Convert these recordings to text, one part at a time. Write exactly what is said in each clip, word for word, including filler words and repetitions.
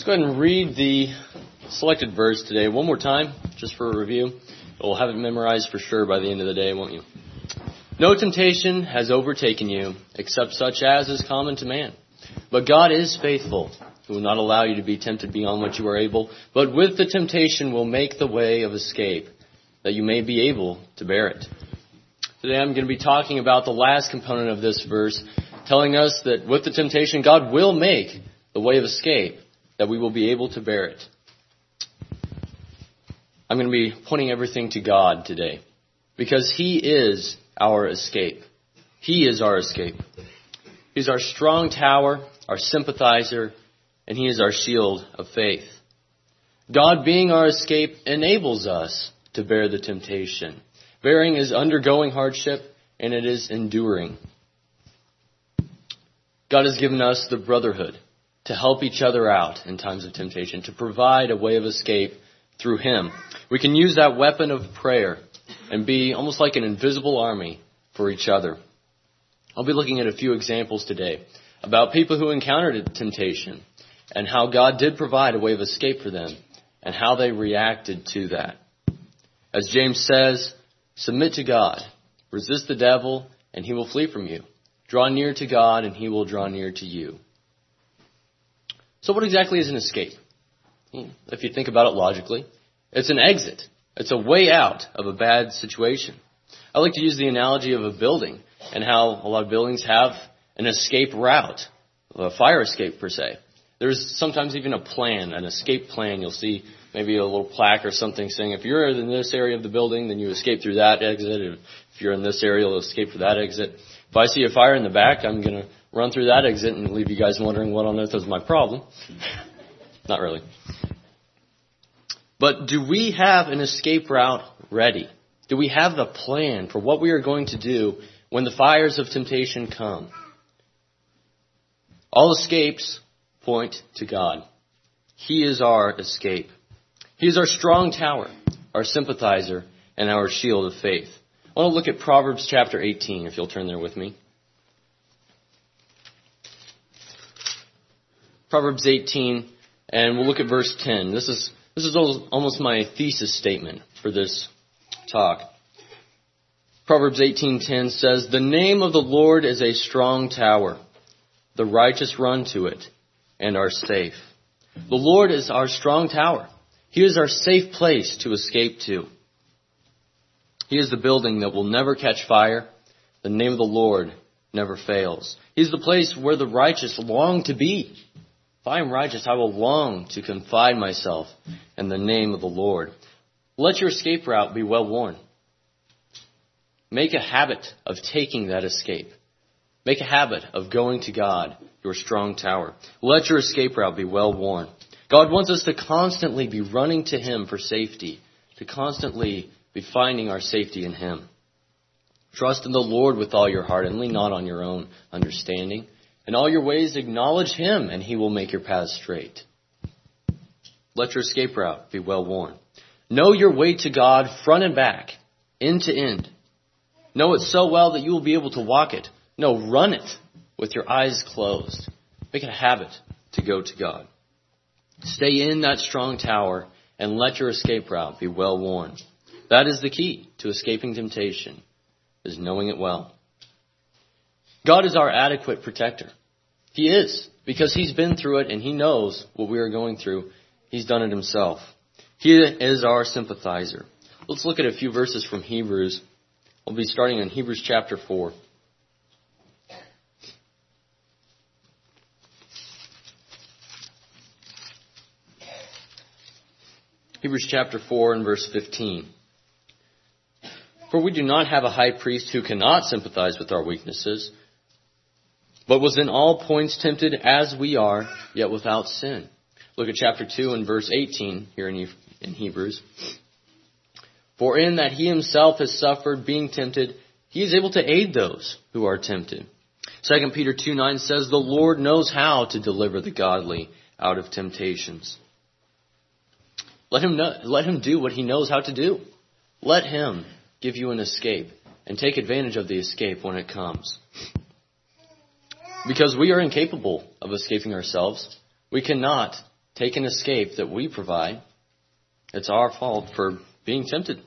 go ahead and read the selected verse today one more time, just for a review. We'll have it memorized for sure by the end of the day, won't you? No temptation has overtaken you, except such as is common to man. But God is faithful, who will not allow you to be tempted beyond what you are able, but with the temptation will make the way of escape, that you may be able to bear it. Today I'm going to be talking about the last component of this verse, telling us that with the temptation, God will make the way of escape, that we will be able to bear it. I'm going to be pointing everything to God today, because He is our escape. He is our escape. He's our strong tower, our sympathizer, and He is our shield of faith. God being our escape enables us to bear the temptation. Bearing is undergoing hardship, and it is enduring. God has given us the brotherhood to help each other out in times of temptation, to provide a way of escape through Him. We can use that weapon of prayer and be almost like an invisible army for each other. I'll be looking at a few examples today about people who encountered temptation and how God did provide a way of escape for them and how they reacted to that. As James says, submit to God, resist the devil, and he will flee from you. Draw near to God, and He will draw near to you. So what exactly is an escape? If you think about it logically, it's an exit. It's a way out of a bad situation. I like to use the analogy of a building and how a lot of buildings have an escape route, a fire escape per se. There's sometimes even a plan, an escape plan. You'll see maybe a little plaque or something saying, if you're in this area of the building, then you escape through that exit. If you're in this area, you'll escape through that exit. If I see a fire in the back, I'm going to run through that exit and leave you guys wondering what on earth is my problem. Not really. But do we have an escape route ready? Do we have the plan for what we are going to do when the fires of temptation come? All escapes point to God. He is our escape. He is our strong tower, our sympathizer, and our shield of faith. I want to look at Proverbs chapter eighteen, if you'll turn there with me. Proverbs eighteen, and we'll look at verse ten. This is this is almost my thesis statement for this talk. Proverbs eighteen ten says, "The name of the Lord is a strong tower. The righteous run to it and are safe." The Lord is our strong tower. He is our safe place to escape to. He is the building that will never catch fire. The name of the Lord never fails. He's the place where the righteous long to be. If I am righteous, I will long to confide myself in the name of the Lord. Let your escape route be well worn. Make a habit of taking that escape. Make a habit of going to God, your strong tower. Let your escape route be well worn. God wants us to constantly be running to Him for safety, to constantly be finding our safety in Him. Trust in the Lord with all your heart and lean not on your own understanding. In all your ways acknowledge Him, and He will make your paths straight. Let your escape route be well worn. Know your way to God front and back, end to end. Know it so well that you will be able to walk it. No, run it with your eyes closed. Make it a habit to go to God. Stay in that strong tower and let your escape route be well worn. That is the key to escaping temptation, is knowing it well. God is our adequate protector. He is, because He's been through it and He knows what we are going through. He's done it Himself. He is our sympathizer. Let's look at a few verses from Hebrews. We'll be starting in Hebrews chapter four. Hebrews chapter four and verse fifteen. "For we do not have a high priest who cannot sympathize with our weaknesses, but was in all points tempted as we are, yet without sin." Look at chapter two and verse eighteen here in Hebrews. "For in that He Himself has suffered being tempted, He is able to aid those who are tempted." Second Peter two nine says, "The Lord knows how to deliver the godly out of temptations." Let him know, let him do what He knows how to do. Let Him give you an escape and take advantage of the escape when it comes. Because we are incapable of escaping ourselves. We cannot take an escape that we provide. It's our fault for being tempted.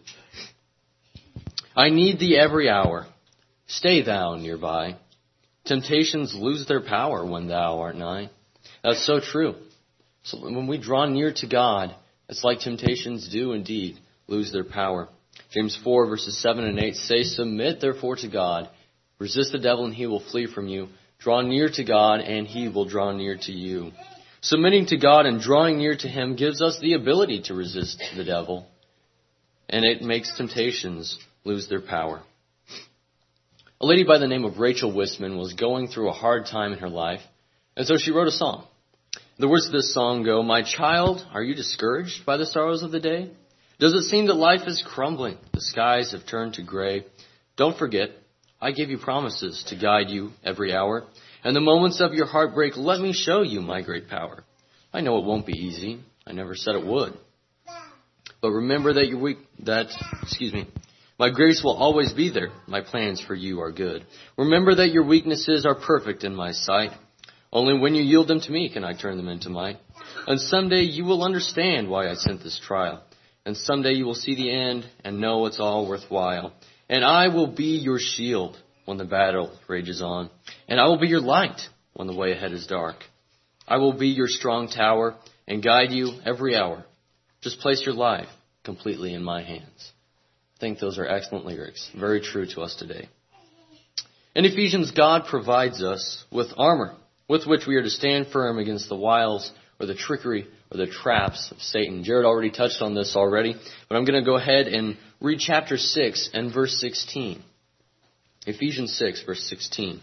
I need thee every hour. Stay thou nearby. Temptations lose their power when thou art nigh. That's so true. So when we draw near to God, it's like temptations do indeed lose their power. James four verses seven and eight say, Submit therefore to God. Resist the devil and he will flee from you. Draw near to God and he will draw near to you. Submitting to God and drawing near to him gives us the ability to resist the devil. And it makes temptations lose their power. A lady by the name of Rachel Wisman was going through a hard time in her life. And so she wrote a song. The words of this song go, My child, are you discouraged by the sorrows of the day? Does it seem that life is crumbling? The skies have turned to gray. Don't forget, I gave you promises to guide you every hour. And the moments of your heartbreak, let me show you my great power. I know it won't be easy. I never said it would. But remember that your weak, that, excuse me, my grace will always be there. My plans for you are good. Remember that your weaknesses are perfect in my sight. Only when you yield them to me can I turn them into might. And someday you will understand why I sent this trial. And someday you will see the end and know it's all worthwhile. And I will be your shield when the battle rages on. And I will be your light when the way ahead is dark. I will be your strong tower and guide you every hour. Just place your life completely in my hands. I think those are excellent lyrics. Very true to us today. In Ephesians, God provides us with armor with which we are to stand firm against the wiles or the trickery or the traps of Satan. Jared already touched on this already, but I'm going to go ahead and read chapter six and verse sixteen. Ephesians six, verse sixteen.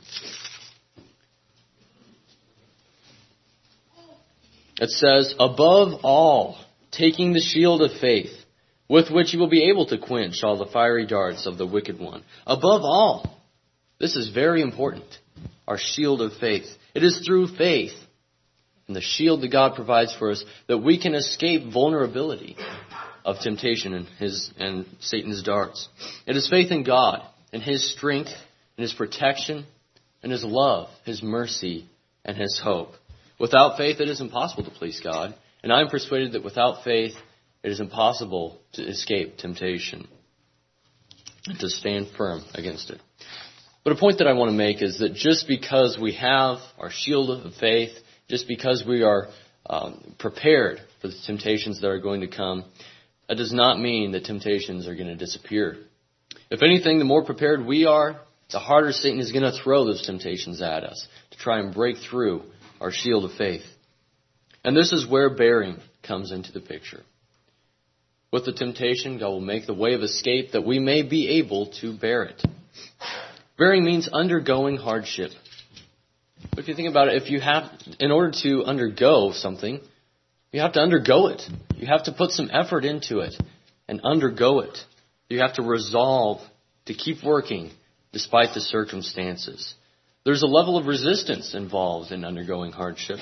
It says, Above all, taking the shield of faith, with which you will be able to quench all the fiery darts of the wicked one. Above all, this is very important, our shield of faith. It is through faith and the shield that God provides for us that we can escape vulnerability of temptation and his and Satan's darts. It is faith in God and his strength and his protection and his love, his mercy and his hope. Without faith, it is impossible to please God. And I am persuaded that without faith, it is impossible to escape temptation and to stand firm against it. But a point that I want to make is that just because we have our shield of faith, just because we are um, prepared for the temptations that are going to come, that does not mean that temptations are going to disappear. If anything, the more prepared we are, the harder Satan is going to throw those temptations at us to try and break through our shield of faith. And this is where bearing comes into the picture. With the temptation, God will make the way of escape that we may be able to bear it. Bearing means undergoing hardship. But if you think about it, if you have, in order to undergo something, you have to undergo it. You have to put some effort into it and undergo it. You have to resolve to keep working despite the circumstances. There's a level of resistance involved in undergoing hardship.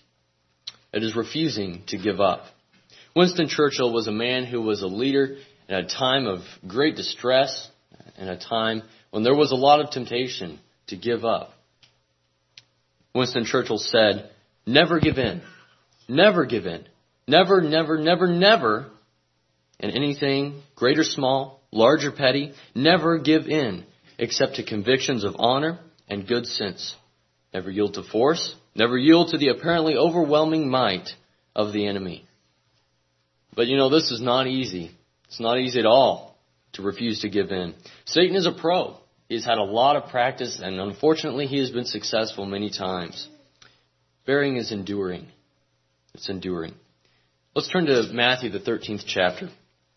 It is refusing to give up. Winston Churchill was a man who was a leader in a time of great distress, in a time when there was a lot of temptation to give up. Winston Churchill said, never give in. Never give in. Never, never, never, never, in anything, great or small, large or petty, never give in, except to convictions of honor and good sense. Never yield to force. Never yield to the apparently overwhelming might of the enemy. But you know, this is not easy. It's not easy at all to refuse to give in. Satan is a pro. He's had a lot of practice, and unfortunately, he has been successful many times. Bearing is enduring. It's enduring. Let's turn to Matthew, the thirteenth chapter.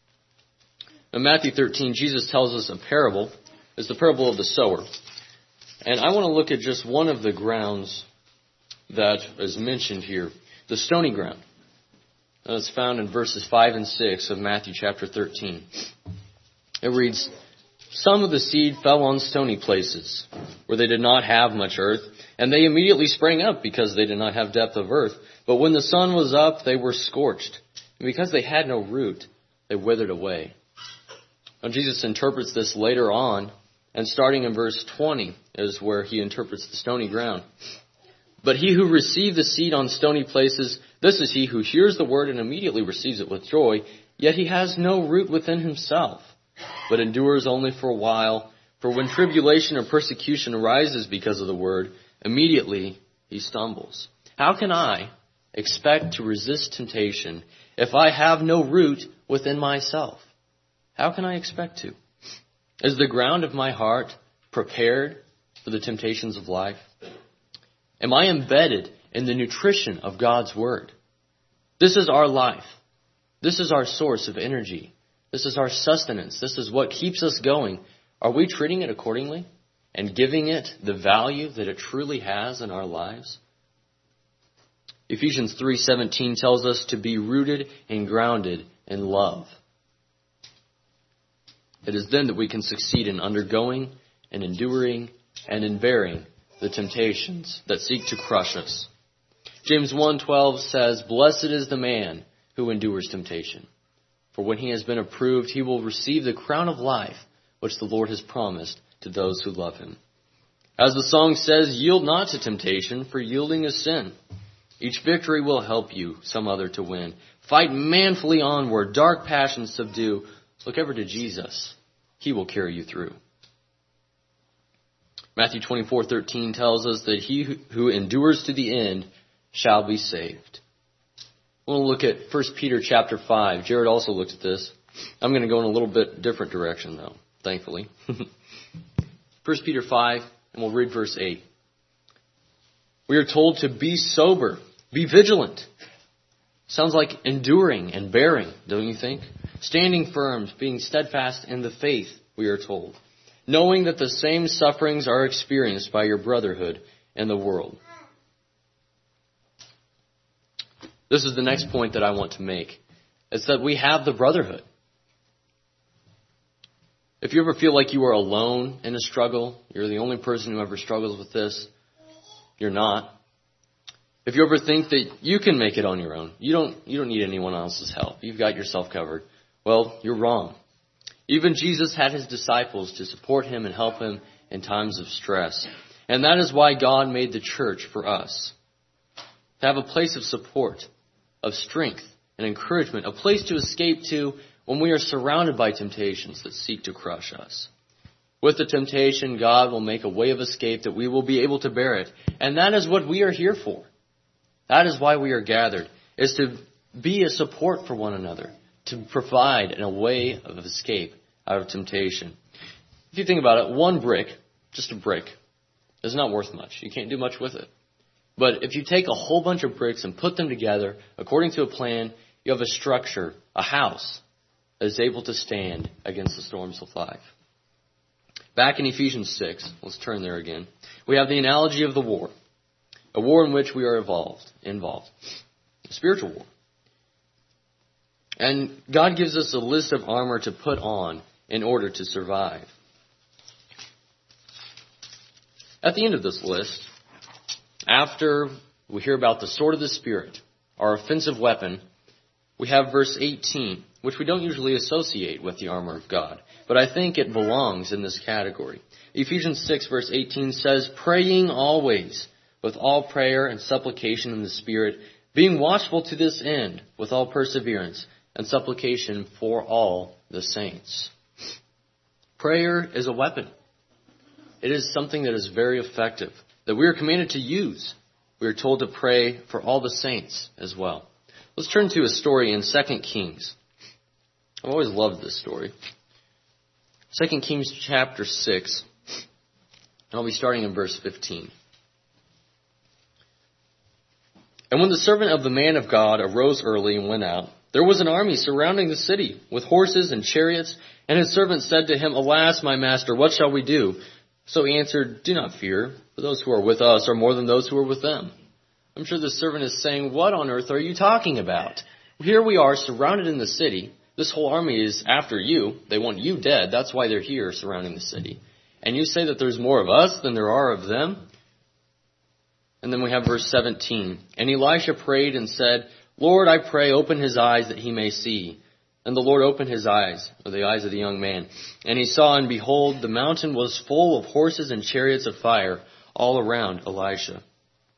In Matthew thirteen, Jesus tells us a parable. It's the parable of the sower. And I want to look at just one of the grounds that is mentioned here, the stony ground. And it's found in verses five and six of Matthew chapter thirteen. It reads, Some of the seed fell on stony places, where they did not have much earth, and they immediately sprang up because they did not have depth of earth. But when the sun was up, they were scorched, and because they had no root, they withered away. Now Jesus interprets this later on, and starting in verse twenty is where he interprets the stony ground. But he who received the seed on stony places, this is he who hears the word and immediately receives it with joy, yet he has no root within himself, but endures only for a while. For when tribulation or persecution arises because of the word, immediately he stumbles. How can I expect to resist temptation if I have no root within myself? How can I expect to? Is the ground of my heart prepared for the temptations of life? Am I embedded in the nutrition of God's word? This is our life. This is our source of energy. This is our sustenance. This is what keeps us going. Are we treating it accordingly and giving it the value that it truly has in our lives? Ephesians three seventeen tells us to be rooted and grounded in love. It is then that we can succeed in undergoing and enduring and in bearing the temptations that seek to crush us. James one twelve says, "Blessed is the man who endures temptation. For when he has been approved, he will receive the crown of life which the Lord has promised to those who love him." As the song says, yield not to temptation, for yielding is sin. Each victory will help you some other to win. Fight manfully onward, dark passions subdue. Look ever to Jesus. He will carry you through. Matthew twenty-four thirteen tells us that he who endures to the end shall be saved. We'll look at First Peter chapter five. Jared also looked at this. I'm going to go in a little bit different direction, though, thankfully. First Peter five, and we'll read verse eight. We are told to be sober, be vigilant. Sounds like enduring and bearing, don't you think? Standing firm, being steadfast in the faith, we are told. Knowing that the same sufferings are experienced by your brotherhood in the world. This is the next point that I want to make. It's that we have the brotherhood. If you ever feel like you are alone in a struggle, you're the only person who ever struggles with this, you're not. If you ever think that you can make it on your own, you don't, you don't need anyone else's help. You've got yourself covered. Well, you're wrong. Even Jesus had his disciples to support him and help him in times of stress. And that is why God made the church for us. To have a place of support, of strength and encouragement, a place to escape to when we are surrounded by temptations that seek to crush us. With the temptation, God will make a way of escape that we will be able to bear it. And that is what we are here for. That is why we are gathered, is to be a support for one another, to provide a way of escape out of temptation. If you think about it, one brick, just a brick, is not worth much. You can't do much with it. But if you take a whole bunch of bricks and put them together according to a plan, you have a structure, a house, that is able to stand against the storms of life. Back in Ephesians six, let's turn there again, we have the analogy of the war. A war in which we are involved, involved. A spiritual war. And God gives us a list of armor to put on in order to survive. At the end of this list, after we hear about the sword of the Spirit, our offensive weapon, we have verse eighteen, which we don't usually associate with the armor of God, but I think it belongs in this category. Ephesians six verse eighteen says, praying always with all prayer and supplication in the Spirit, being watchful to this end with all perseverance and supplication for all the saints. Prayer is a weapon. It is something that is very effective, that we are commanded to use. We are told to pray for all the saints as well. Let's turn to a story in Second Kings. I've always loved this story. Second Kings chapter six, and I'll be starting in verse fifteen. And when the servant of the man of God arose early and went out, there was an army surrounding the city with horses and chariots, and his servant said to him, Alas, my master, what shall we do? So he answered, Do not fear, for those who are with us are more than those who are with them. I'm sure the servant is saying, what on earth are you talking about? Here we are surrounded in the city. This whole army is after you. They want you dead. That's why they're here surrounding the city. And you say that there's more of us than there are of them? And then we have verse seventeen. And Elisha prayed and said, Lord, I pray, open his eyes that he may see. And the Lord opened his eyes, or the eyes of the young man. And he saw, and behold, the mountain was full of horses and chariots of fire all around Elisha.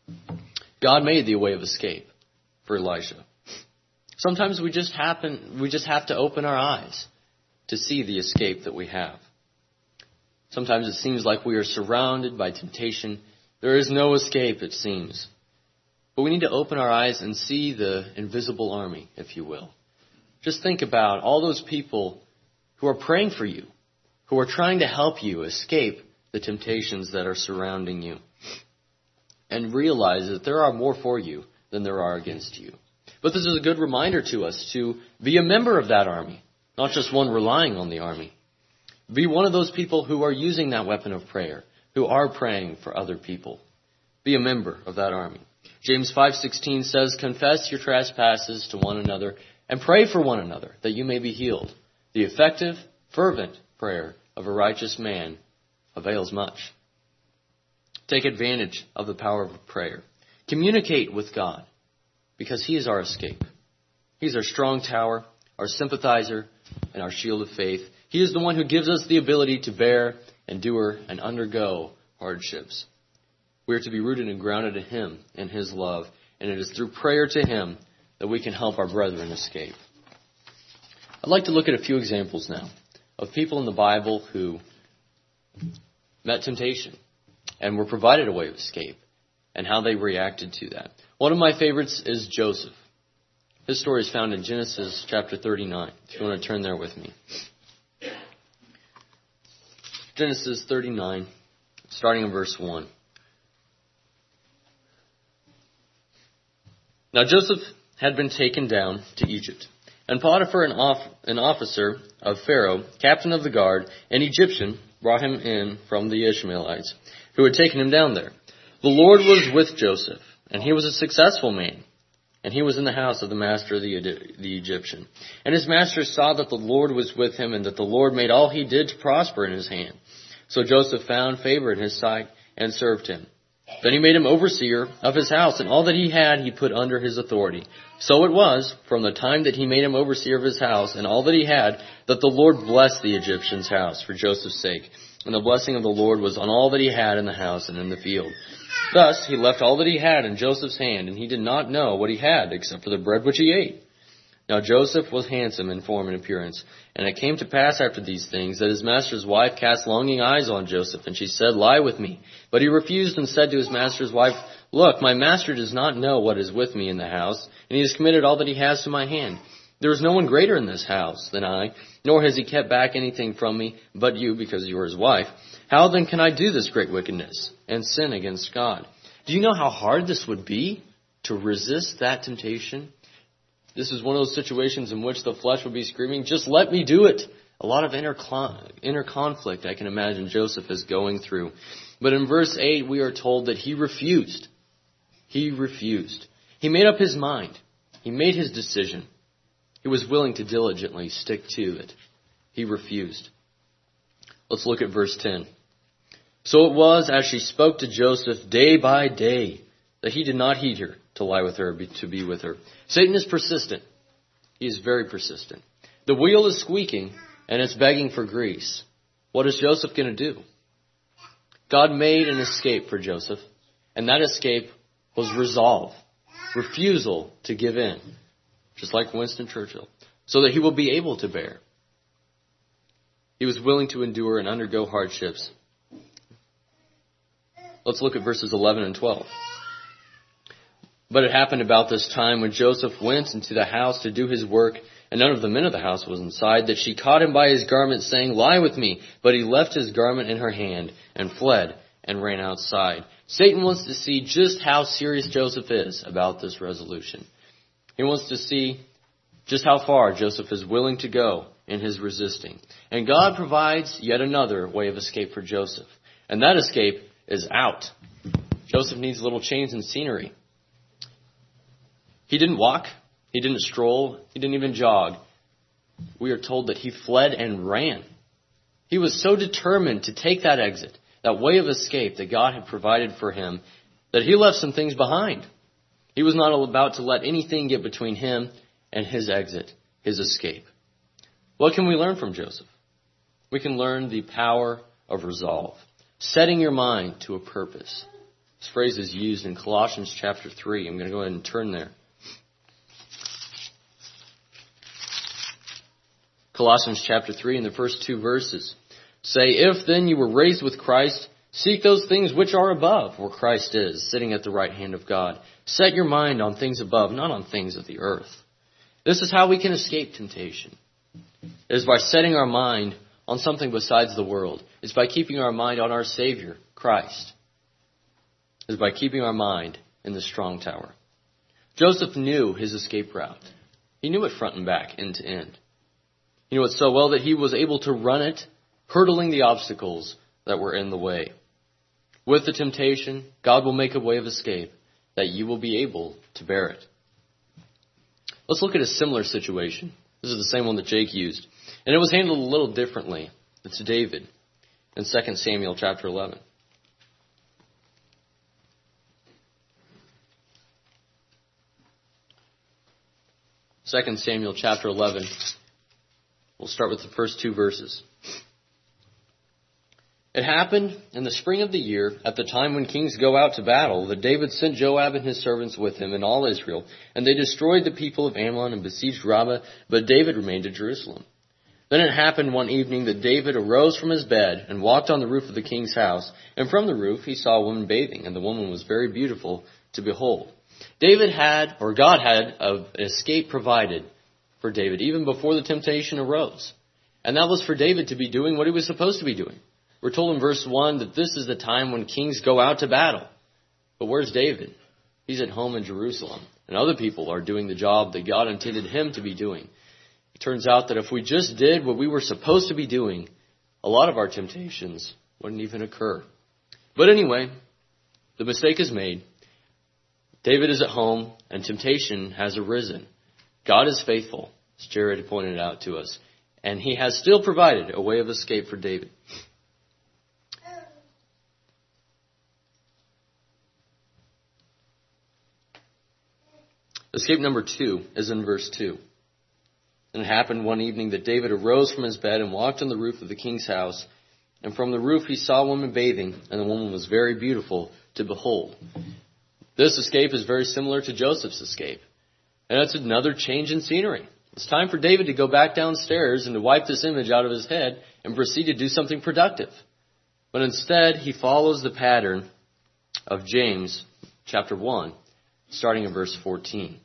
God made the way of escape for Elijah. Sometimes we just happen, we just have to open our eyes to see the escape that we have. Sometimes it seems like we are surrounded by temptation. There is no escape, it seems. But we need to open our eyes and see the invisible army, if you will. Just think about all those people who are praying for you, who are trying to help you escape the temptations that are surrounding you. And realize that there are more for you than there are against you. But this is a good reminder to us to be a member of that army, not just one relying on the army. Be one of those people who are using that weapon of prayer, who are praying for other people. Be a member of that army. James five sixteen says, "Confess your trespasses to one another and pray for one another that you may be healed. The effective, fervent prayer of a righteous man avails much." Take advantage of the power of prayer. Communicate with God because He is our escape. He's our strong tower, our sympathizer, and our shield of faith. He is the one who gives us the ability to bear, endure, and undergo hardships. We are to be rooted and grounded in Him and His love, and it is through prayer to Him that we can help our brethren escape. I'd like to look at a few examples now of people in the Bible who met temptation and were provided a way of escape and how they reacted to that. One of my favorites is Joseph. His story is found in Genesis chapter thirty-nine, if you want to turn there with me. Genesis thirty-nine, starting in verse one. Now Joseph had been taken down to Egypt, and Potiphar, an, off, an officer of Pharaoh, captain of the guard, an Egyptian, brought him in from the Ishmaelites, who had taken him down there. The Lord was with Joseph, and he was a successful man, and he was in the house of the master of the, the Egyptian. And his master saw that the Lord was with him, and that the Lord made all he did to prosper in his hand. So Joseph found favor in his sight and served him. Then he made him overseer of his house, and all that he had he put under his authority. So it was, from the time that he made him overseer of his house, and all that he had, that the Lord blessed the Egyptian's house for Joseph's sake. And the blessing of the Lord was on all that he had in the house and in the field. Thus he left all that he had in Joseph's hand, and he did not know what he had, except for the bread which he ate. Now Joseph was handsome in form and appearance. And it came to pass after these things that his master's wife cast longing eyes on Joseph, and she said, "Lie with me." But he refused and said to his master's wife, "Look, my master does not know what is with me in the house, and he has committed all that he has to my hand. There is no one greater in this house than I, nor has he kept back anything from me but you, because you are his wife. How then can I do this great wickedness and sin against God?" Do you know how hard this would be to resist that temptation? This is one of those situations in which the flesh would be screaming, "Just let me do it." A lot of inner, inner conflict I can imagine Joseph is going through. But in verse eight, we are told that he refused. He refused. He made up his mind. He made his decision. He was willing to diligently stick to it. He refused. Let's look at verse ten. So it was as she spoke to Joseph day by day that he did not heed her to lie with her, to be with her. Satan is persistent. He is very persistent. The wheel is squeaking and it's begging for grease. What is Joseph going to do? God made an escape for Joseph, and that escape was resolve, refusal to give in, just like Winston Churchill, so that he will be able to bear. He was willing to endure and undergo hardships. Let's look at verses eleven and twelve. But it happened about this time when Joseph went into the house to do his work, and none of the men of the house was inside, that she caught him by his garment, saying, "Lie with me." But he left his garment in her hand and fled and ran outside. Satan wants to see just how serious Joseph is about this resolution. He wants to see just how far Joseph is willing to go in his resisting. And God provides yet another way of escape for Joseph. And that escape is out. Joseph needs a little change in scenery. He didn't walk. He didn't stroll. He didn't even jog. We are told that he fled and ran. He was so determined to take that exit, that way of escape that God had provided for him, that he left some things behind. He was not about to let anything get between him and his exit, his escape. What can we learn from Joseph? We can learn the power of resolve, setting your mind to a purpose, This phrase is used in Colossians chapter three. I'm going to go ahead and turn there. Colossians chapter three, in the first two verses, say, "If then you were raised with Christ, seek those things which are above, where Christ is, sitting at the right hand of God. Set your mind on things above, not on things of the earth." This is how we can escape temptation. It is by setting our mind on something besides the world. It's by keeping our mind on our Savior, Christ. It is by keeping our mind in the strong tower. Joseph knew his escape route. He knew it front and back, end to end. He knew it so well that he was able to run it, hurdling the obstacles that were in the way. With the temptation, God will make a way of escape that you will be able to bear it. Let's look at a similar situation. This is the same one that Jake used. And it was handled a little differently. It's David in Second Samuel chapter eleven. Second Samuel chapter eleven. We'll start with the first two verses. "It happened in the spring of the year, at the time when kings go out to battle, that David sent Joab and his servants with him and all Israel, and they destroyed the people of Ammon and besieged Rabbah, but David remained at Jerusalem. Then it happened one evening that David arose from his bed and walked on the roof of the king's house, and from the roof he saw a woman bathing, and the woman was very beautiful to behold." David had, or God had, an escape provided for David even before the temptation arose. And that was for David to be doing what he was supposed to be doing. We're told in verse one that this is the time when kings go out to battle. But where's David? He's at home in Jerusalem. And other people are doing the job that God intended him to be doing. It turns out that if we just did what we were supposed to be doing, a lot of our temptations wouldn't even occur. But anyway, the mistake is made. David is at home and temptation has arisen. God is faithful, as Jared pointed out to us. And he has still provided a way of escape for David. Escape number two is in verse two. "And it happened one evening that David arose from his bed and walked on the roof of the king's house. And from the roof he saw a woman bathing, and the woman was very beautiful to behold." This escape is very similar to Joseph's escape. And it's another change in scenery. It's time for David to go back downstairs and to wipe this image out of his head and proceed to do something productive. But instead, he follows the pattern of James chapter one, starting in verse fourteen.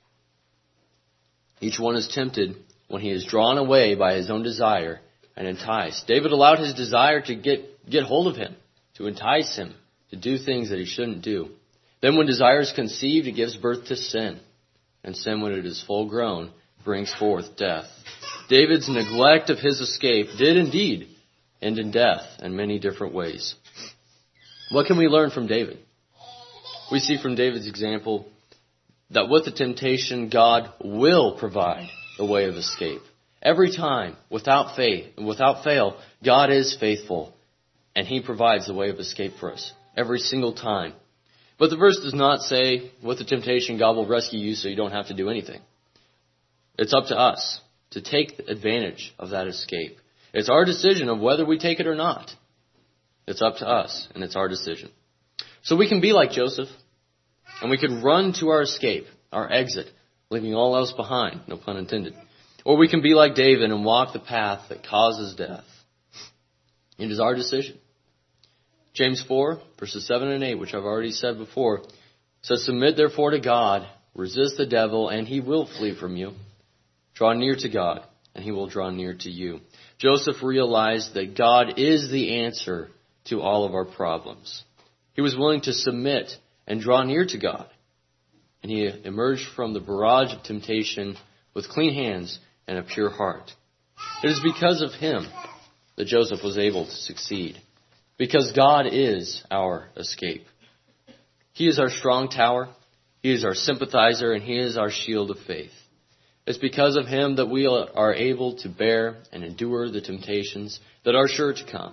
"Each one is tempted when he is drawn away by his own desire and enticed." David allowed his desire to get, get hold of him, to entice him, to do things that he shouldn't do. Then when desire is conceived, it gives birth to sin. And sin, when it is full grown, brings forth death. David's neglect of his escape did indeed end in death in many different ways. What can we learn from David? We see from David's example that with the temptation, God will provide a way of escape. Every time, without faith and without fail, God is faithful, and he provides the way of escape for us every single time. But the verse does not say, with the temptation, God will rescue you so you don't have to do anything. It's up to us to take advantage of that escape. It's our decision of whether we take it or not. It's up to us, and it's our decision. So we can be like Joseph, and we can run to our escape, our exit, leaving all else behind, no pun intended. Or we can be like David and walk the path that causes death. It is our decision. James four, verses seven and eight, which I've already said before, says, "Submit therefore to God, resist the devil, and he will flee from you. Draw near to God, and he will draw near to you." Joseph realized that God is the answer to all of our problems. He was willing to submit and draw near to God. And he emerged from the barrage of temptation with clean hands and a pure heart. It is because of him that Joseph was able to succeed. Because God is our escape. He is our strong tower. He is our sympathizer, and he is our shield of faith. It's because of him that we are able to bear and endure the temptations that are sure to come.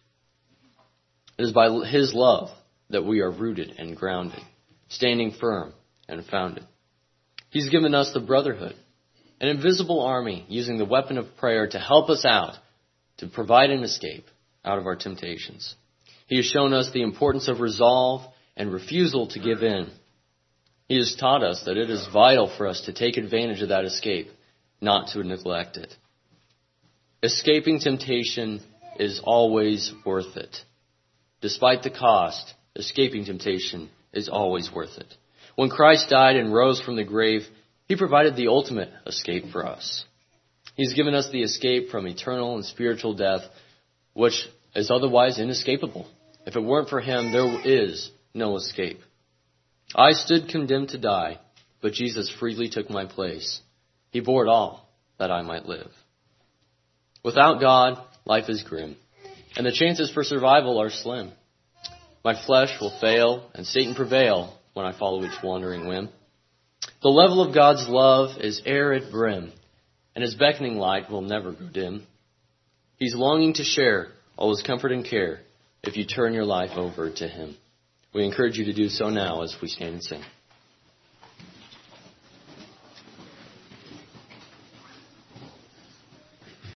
It is by his love that we are rooted and grounded, standing firm and founded. He's given us the brotherhood, an invisible army using the weapon of prayer to help us out, to provide an escape out of our temptations. He has shown us the importance of resolve and refusal to give in. He has taught us that it is vital for us to take advantage of that escape, not to neglect it. Escaping temptation is always worth it. Despite the cost, escaping temptation is always worth it. When Christ died and rose from the grave, He provided the ultimate escape for us. He's given us the escape from eternal and spiritual death, which is otherwise inescapable. If it weren't for Him, there is no escape. I stood condemned to die, but Jesus freely took my place. He bore it all that I might live. Without God, life is grim, and the chances for survival are slim. My flesh will fail, and Satan prevail when I follow each wandering whim. The level of God's love is ere at brim, and His beckoning light will never go dim. He's longing to share all His comfort and care if you turn your life over to Him. We encourage you to do so now as we stand and sing.